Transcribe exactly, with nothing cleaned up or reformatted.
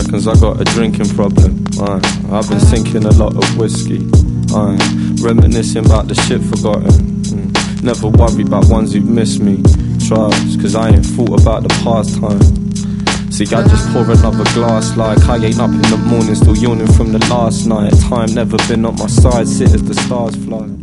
cause I got a drinking problem. Aye. I've been sinking a lot of whiskey. Aye. Reminiscing about the shit forgotten. Mm. Never worry about ones who've missed me. Trust, cause I ain't thought about the past time. See, I just pour another glass like I ain't up in the morning, still yawning from the last night. Time never been on my side, sit as the stars fly.